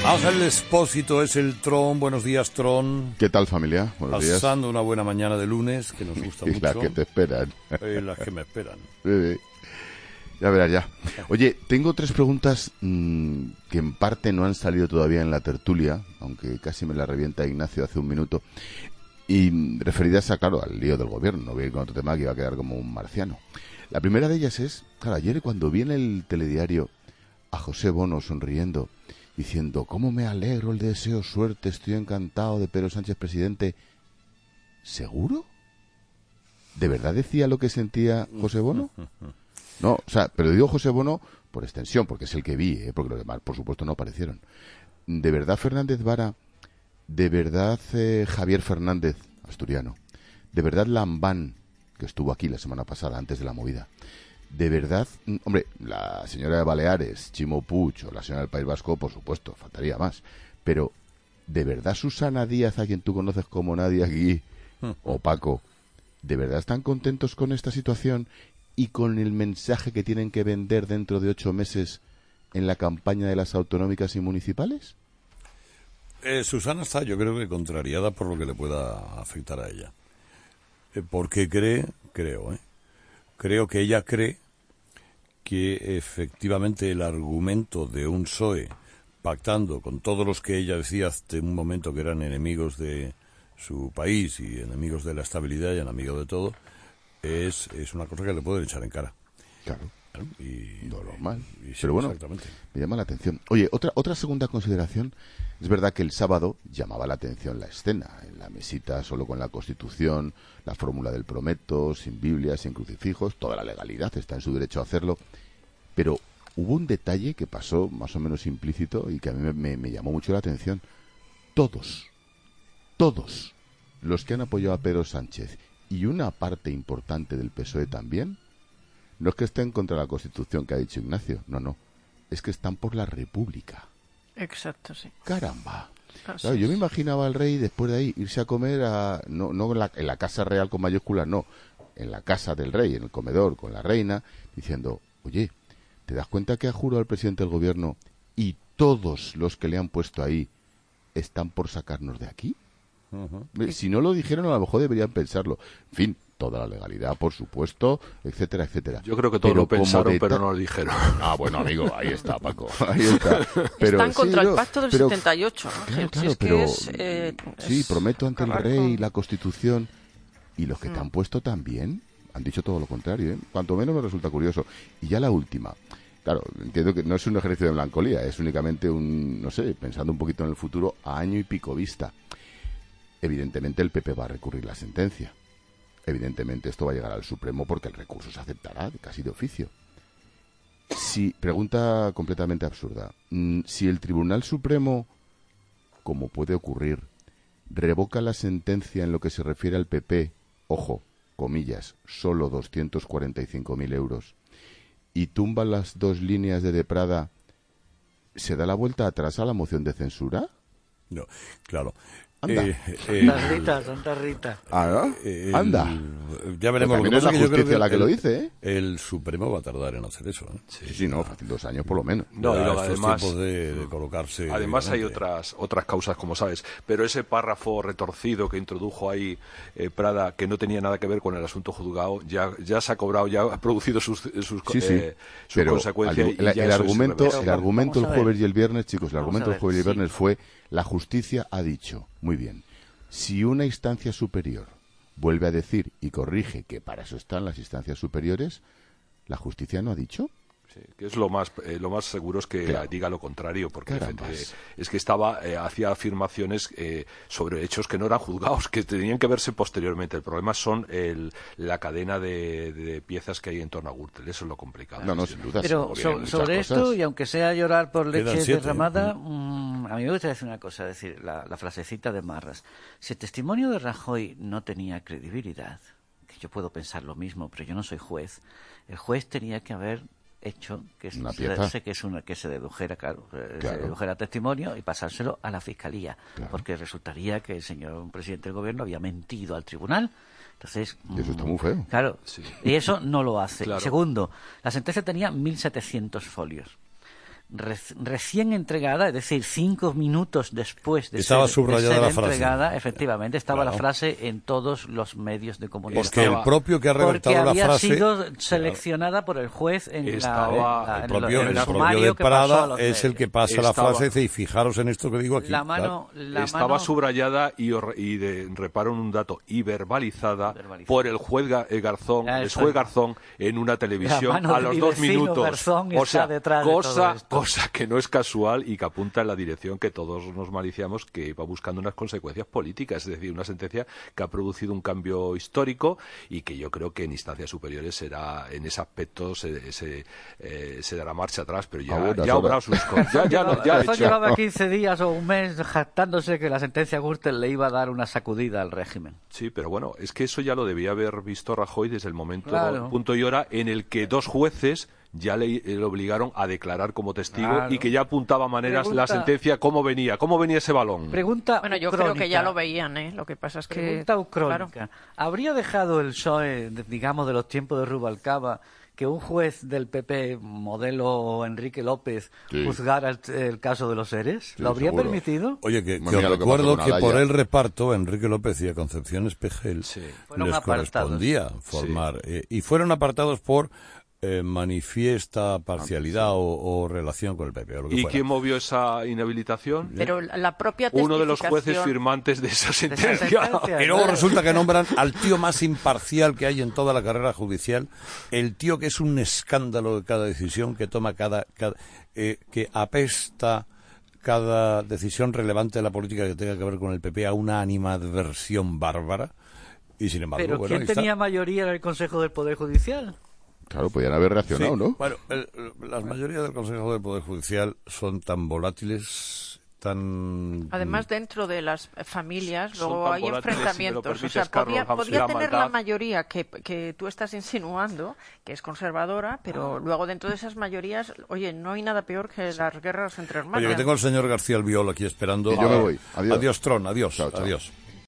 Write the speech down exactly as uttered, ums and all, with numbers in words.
Ángel Expósito es el Tron. Buenos días, Tron. ¿Qué tal, familia? Buenos días. Pasando una buena mañana de lunes, que nos gusta y mucho. las que te esperan. Y las que me esperan. Sí, sí. Ya verás, ya. Oye, tengo tres preguntas mmm, que en parte no han salido todavía en la tertulia, aunque casi me la revienta Ignacio hace un minuto, y referidas a, claro, al lío del gobierno. No voy a ir con otro tema que iba a quedar como un marciano. La primera de ellas es, claro, ayer cuando vi en el telediario a José Bono sonriendo, diciendo, ¿cómo me alegro, el deseo suerte, estoy encantado de Pedro Sánchez presidente? ¿Seguro? ¿De verdad decía lo que sentía José Bono? No, o sea, pero digo José Bono por extensión, porque es el que vi, ¿eh? Porque los demás, por supuesto, no aparecieron. ¿De verdad Fernández Vara? ¿De verdad eh, Javier Fernández, asturiano? ¿De verdad Lambán, que estuvo aquí la semana pasada, antes de la movida? ¿De verdad? Hombre, la señora de Baleares, Chimo Puig, o la señora del País Vasco, por supuesto, faltaría más. Pero, ¿de verdad Susana Díaz, a quien tú conoces como nadie aquí, o Paco, de verdad están contentos con esta situación y con el mensaje que tienen que vender dentro de ocho meses en la campaña de las autonómicas y municipales? Eh, Susana está, yo creo que contrariada por lo que le pueda afectar a ella. Eh, porque cree, creo, ¿eh? Creo que ella cree que efectivamente el argumento de un P S O E pactando con todos los que ella decía hace un momento que eran enemigos de su país y enemigos de la estabilidad y enemigos de todo, es, es una cosa que le pueden echar en cara. Claro. Y, normal. Y, y sí, pero bueno, me llama la atención. Oye, otra otra segunda consideración. Es verdad que el sábado llamaba la atención la escena. En la mesita, solo con la Constitución, la fórmula del prometo, sin Biblia, sin crucifijos, toda la legalidad, está en su derecho a hacerlo. Pero hubo un detalle que pasó más o menos implícito y que a mí me, me, me llamó mucho la atención. Todos, todos los que han apoyado a Pedro Sánchez y una parte importante del P S O E también, no es que estén contra la Constitución que ha dicho Ignacio, no, no, es que están por la República. Exacto, sí. Caramba. Claro, yo me imaginaba al rey después de ahí irse a comer a, no, no en la, en la casa real con mayúsculas, no, en la casa del rey, en el comedor con la reina, diciendo, oye, ¿te das cuenta que ha jurado el presidente del gobierno y todos los que le han puesto ahí están por sacarnos de aquí? Uh-huh. Si no lo dijeron, a lo mejor deberían pensarlo. En fin, toda la legalidad, por supuesto, etcétera, etcétera. Yo creo que todos pero lo pensaron, deta- pero no lo dijeron. Ah, bueno, amigo, ahí está, Paco. Ahí está. Pero, Están contra sí, el no, pacto del pero, setenta y ocho. Claro, claro, si es pero que es, eh, sí, es prometo ante el arranco. rey, la Constitución, y los que Mm. te han puesto también han dicho todo lo contrario, ¿eh? Cuanto menos me resulta curioso. Y ya la última. Claro, entiendo que no es un ejercicio de melancolía, es únicamente un, no sé, pensando un poquito en el futuro, a año y pico vista. Evidentemente el P P va a recurrir la sentencia. Evidentemente esto va a llegar al Supremo porque el recurso se aceptará casi de oficio. Si, pregunta completamente absurda, si el Tribunal Supremo, como puede ocurrir, revoca la sentencia en lo que se refiere al P P, ojo, comillas, solo doscientos cuarenta y cinco mil euros, y tumba las dos líneas de De Prada, ¿se da la vuelta atrás a la moción de censura? No, claro. Anda. Eh, eh, Santa Rita, Santa Rita. Ah, ¿no? el- Anda. Ya veremos. Pero también Lo que es la pasa que yo creo justicia la que el- lo dice, ¿eh? El Supremo va a tardar en hacer eso, ¿eh? Sí, sí, no, fácil, dos años por lo menos. No, y Ya luego, estos además, tiempos de, de colocarse. Además hay delante. otras otras causas, como sabes, pero ese párrafo retorcido que introdujo ahí eh, Prada, que no tenía nada que ver con el asunto juzgado, ya ya se ha cobrado, ya ha producido sus, sus Sí, sí, eh, su pero consecuencia. al- y el, ya el eso es argumento, irreversible. el argumento el Vamos a ver. jueves y el viernes, chicos, el Vamos argumento a el ver, jueves y el sí. viernes fue, la justicia ha dicho, muy bien, si una instancia superior vuelve a decir y corrige que para eso están las instancias superiores, ¿la justicia no ha dicho? Sí, que es lo más eh, lo más seguro es que Claro. diga lo contrario, porque Carambas. eh, es que estaba eh, hacía afirmaciones eh, sobre hechos que no eran juzgados, que tenían que verse posteriormente. El problema son el, la cadena de, de piezas que hay en torno a Gürtel, eso es lo complicado. No, no, sin duda. Pero sí, so- muchas sobre cosas. esto, y aunque sea llorar por Quedan leche siete, derramada, mm, a mí me gustaría decir una cosa, es decir, la, la frasecita de Marras. Si el testimonio de Rajoy no tenía credibilidad, que yo puedo pensar lo mismo, pero yo no soy juez, el juez tenía que haber hecho que Una se, pieza. se- que, es una, que se dedujera, claro, eh, Claro. se dedujera testimonio y pasárselo a la fiscalía, Claro. porque resultaría que el señor presidente del gobierno había mentido al tribunal. Entonces, Y eso mm, está muy feo. Claro, Sí. y eso no lo hace. Claro. Segundo, la sentencia tenía mil setecientos folios. re- recién entregada, es decir, cinco minutos después de Estaba ser, subrayada de ser la frase. entregada, efectivamente, estaba Claro. la frase en todos los medios de comunicación. Porque el propio que ha Porque redactado la había frase... sido seleccionada por el juez en, Estaba- la, en la- El propio, en el el propio sumario de que pasó a Prada los es el medios. que pasa la Estaba- frase y dice, y fijaros en esto que digo aquí. La claro. mano, la Estaba mano- subrayada y, or- y de, reparo en un dato, y verbalizada, Verbalizada. por el juez Ga- eh, Garzón, Ya, el eso juez es. Garzón en una televisión La mano a de los mi dos vecino minutos. Garzón O está sea, detrás de cosa, todo esto. cosa que no es casual y que apunta en la dirección que todos nos maliciamos, que va buscando unas consecuencias políticas, es decir, una sentencia que ha producido un cambio histórico y que yo creo que en instancias superiores será, en ese aspecto se, se, eh, se dará marcha atrás, pero ya, A buenas ya habrá horas. sus cosas. Ya, ya, no, ya Garzón hecho. llevaba quince días o un mes jactándose que la sentencia Gürtel le iba a dar una sacudida al régimen. Sí, pero bueno, es que eso ya lo debía haber visto Rajoy desde el momento, Claro. punto y hora en el que dos jueces ya le, le obligaron a declarar como testigo Claro. y que ya apuntaba maneras Pregunta- la sentencia cómo venía, cómo venía ese balón. Pregunta Bueno, yo ucrónica. creo que ya lo veían, ¿eh? Lo que pasa es que... Pregunta ucrónica. claro. ¿Habría dejado el P S O E, de- digamos, de los tiempos de Rubalcaba, que un juez del P P, modelo Enrique López, Sí. juzgara el, el caso de los seres? Sí, ¿Lo habría seguro. permitido? Oye, que, Bueno, que os mira lo que recuerdo pasó que con por Alaya. el reparto Enrique López y a Concepción Espejel Sí. Fueron les apartados. correspondía formar eh, y fueron apartados por eh, manifiesta parcialidad o, o relación con el P P o lo que ¿Y fuera. quién movió esa inhabilitación? Pero la propia Uno de los jueces testificación- firmantes de esa De esa sentencia. sentencia, Y luego ¿no? resulta que nombran al tío más imparcial que hay en toda la carrera judicial, el tío que es un escándalo de cada decisión que toma cada, cada eh, que apesta cada decisión relevante de la política que tenga que ver con el P P a una animadversión bárbara. Y sin embargo, ¿Pero bueno, quién ahí está. tenía mayoría en el Consejo del Poder Judicial? Claro, podían haber reaccionado, Sí, ¿no? Bueno, el- el- las mayorías del Consejo del Poder Judicial son tan volátiles, tan... Además, dentro de las familias, Son luego tan hay volátiles, si me lo enfrentamientos. O permites, sea, podía, Carlos, podía la tener la maldad. mayoría que, que tú estás insinuando, que es conservadora, pero luego dentro de esas mayorías, oye, no hay nada peor que las guerras entre hermanos. Oye, que tengo al señor García Albiol aquí esperando. Y yo me voy. Adiós. Adiós, Tron, adiós, Chao, chao. adiós.